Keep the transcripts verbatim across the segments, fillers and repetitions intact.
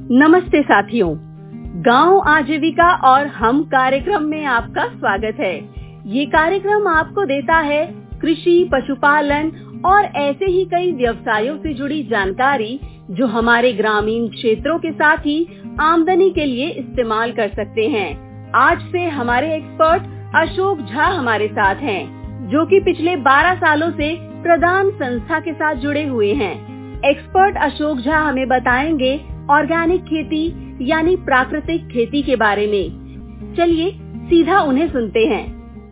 नमस्ते साथियों, गांव आजीविका और हम कार्यक्रम में आपका स्वागत है। ये कार्यक्रम आपको देता है कृषि, पशुपालन और ऐसे ही कई व्यवसायों से जुड़ी जानकारी जो हमारे ग्रामीण क्षेत्रों के साथ ही आमदनी के लिए इस्तेमाल कर सकते हैं। आज से हमारे एक्सपर्ट अशोक झा हमारे साथ हैं, जो कि पिछले बारह सालों से प्रदान संस्था के साथ जुड़े हुए हैं। एक्सपर्ट अशोक झा हमें बताएंगे ऑर्गेनिक खेती यानी प्राकृतिक खेती के बारे में। चलिए सीधा उन्हें सुनते हैं।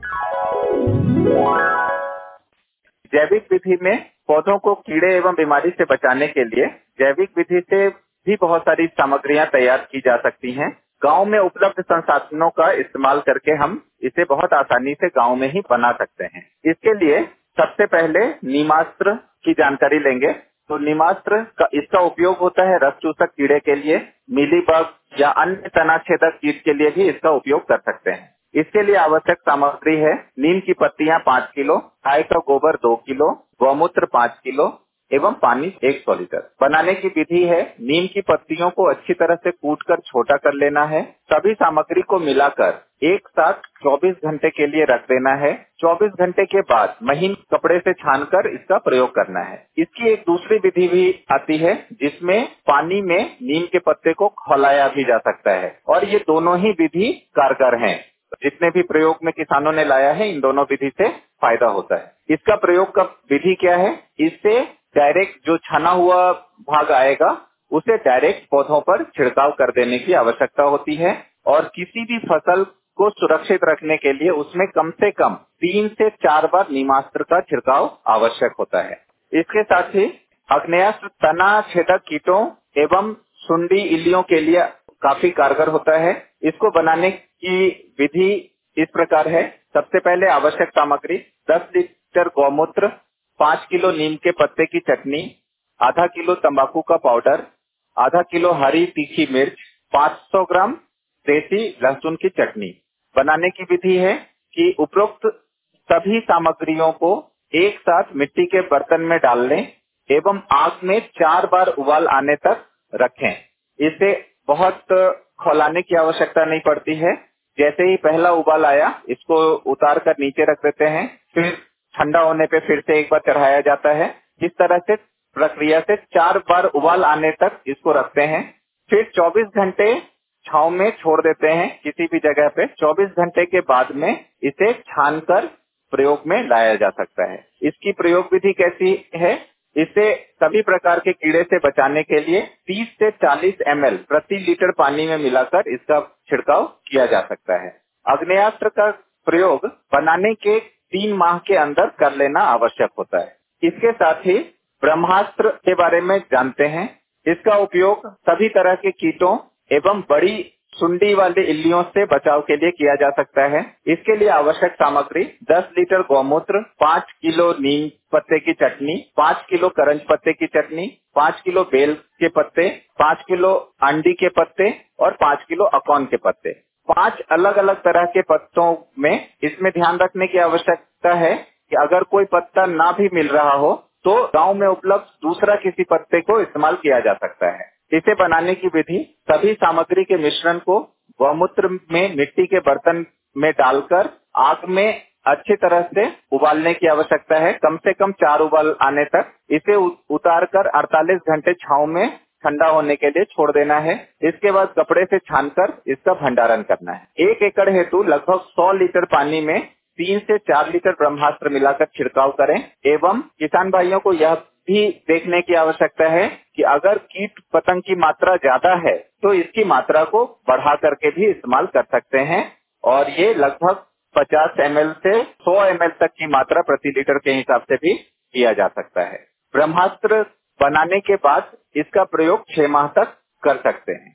जैविक विधि में पौधों को कीड़े एवं बीमारी से बचाने के लिए जैविक विधि से भी बहुत सारी सामग्रियां तैयार की जा सकती हैं। गांव में उपलब्ध संसाधनों का इस्तेमाल करके हम इसे बहुत आसानी से गांव में ही बना सकते हैं। इसके लिए सबसे पहले नीमास्त्र की जानकारी लेंगे। तो नीमास्त्र का इसका उपयोग होता है रस चूसक कीड़े के लिए, मीलीबग या अन्य तना छेदक कीट के लिए भी इसका उपयोग कर सकते हैं। इसके लिए आवश्यक सामग्री है नीम की पत्तियां पाँच किलो, गाय का गोबर दो किलो, गौमूत्र पाँच किलो एवं पानी एक सौ लीटर। बनाने की विधि है नीम की पत्तियों को अच्छी तरह से कूटकर छोटा कर लेना है। सभी सामग्री को मिलाकर एक साथ चौबीस घंटे के लिए रख देना है। चौबीस घंटे के बाद महीन कपड़े से छानकर इसका प्रयोग करना है। इसकी एक दूसरी विधि भी आती है जिसमें पानी में नीम के पत्ते को खौलाया भी जा सकता है और ये दोनों ही विधि कारगर हैं। जितने भी प्रयोग में किसानों ने लाया है इन दोनों विधि से फायदा होता है। इसका प्रयोग का विधि क्या है? इससे डायरेक्ट जो छना हुआ भाग आएगा उसे डायरेक्ट पौधों पर छिड़काव कर देने की आवश्यकता होती है और किसी भी फसल को सुरक्षित रखने के लिए उसमें कम से कम तीन से चार बार नीमास्त्र का छिड़काव आवश्यक होता है। इसके साथ ही अग्नेयास्त्र तना छेदक कीटों एवं सुंडी इल्लियों के लिए काफी कारगर होता है। इसको बनाने की विधि इस प्रकार है। सबसे पहले आवश्यक सामग्री दस लीटर गौमूत्र, पाँच किलो नीम के पत्ते की चटनी, आधा किलो तंबाकू का पाउडर, आधा किलो हरी तीखी मिर्च, पाँच सौ ग्राम देसी लहसुन की चटनी। बनाने की विधि है कि उपरोक्त सभी सामग्रियों को एक साथ मिट्टी के बर्तन में डाल लें एवं आग में चार बार उबाल आने तक रखें। इसे बहुत खौलाने की आवश्यकता नहीं पड़ती है। जैसे ही पहला उबाल आया इसको उतार कर नीचे रख देते हैं, फिर ठंडा होने पे फिर से एक बार चढ़ाया जाता है। इस तरह से प्रक्रिया से चार बार उबाल आने तक इसको रखते हैं। फिर चौबीस घंटे छांव में छोड़ देते हैं किसी भी जगह पे। चौबीस घंटे के बाद में इसे छानकर प्रयोग में लाया जा सकता है। इसकी प्रयोग विधि कैसी है? इसे सभी प्रकार के कीड़े से बचाने के लिए तीस से चालीस एम एल प्रति लीटर पानी में मिलाकर इसका छिड़काव किया जा सकता है। आग्नेयास्त्र का प्रयोग बनाने के तीन माह के अंदर कर लेना आवश्यक होता है। इसके साथ ही ब्रह्मास्त्र के बारे में जानते हैं। इसका उपयोग सभी तरह के कीटों एवं बड़ी सुंडी वाले इल्लियों से बचाव के लिए किया जा सकता है। इसके लिए आवश्यक सामग्री दस लीटर गौमूत्र, पाँच किलो नीम पत्ते की चटनी, पाँच किलो करंज पत्ते की चटनी, पाँच किलो बेल के पत्ते, पाँच किलो अंडी के पत्ते और पाँच किलो अकौन के पत्ते। पांच अलग अलग तरह के पत्तों में इसमें ध्यान रखने की आवश्यकता है कि अगर कोई पत्ता ना भी मिल रहा हो तो गांव में उपलब्ध दूसरा किसी पत्ते को इस्तेमाल किया जा सकता है। इसे बनाने की विधि सभी सामग्री के मिश्रण को गौमूत्र में मिट्टी के बर्तन में डालकर आग में अच्छी तरह से उबालने की आवश्यकता है। कम से कम चार उबाल आने तक इसे उतार कर अड़तालीस घंटे छांव में ठंडा होने के लिए छोड़ देना है। इसके बाद कपड़े से छानकर इसका भंडारण करना है। एक एकड़ हेतु लगभग सौ लीटर पानी में तीन से चार लीटर ब्रह्मास्त्र मिलाकर छिड़काव करें एवं किसान भाइयों को यह भी देखने की आवश्यकता है कि अगर कीट पतंग की मात्रा ज्यादा है तो इसकी मात्रा को बढ़ा करके भी इस्तेमाल कर सकते हैं और ये लगभग पचास एम एल से सौ एम एल तक की मात्रा प्रति लीटर के हिसाब से भी किया जा सकता है। ब्रह्मास्त्र बनाने के बाद इसका प्रयोग छह माह तक कर सकते हैं।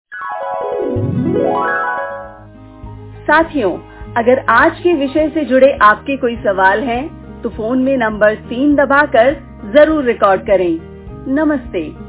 साथियों, अगर आज के विषय से जुड़े आपके कोई सवाल हैं, तो फोन में नंबर तीन दबाकर जरूर रिकॉर्ड करें। नमस्ते।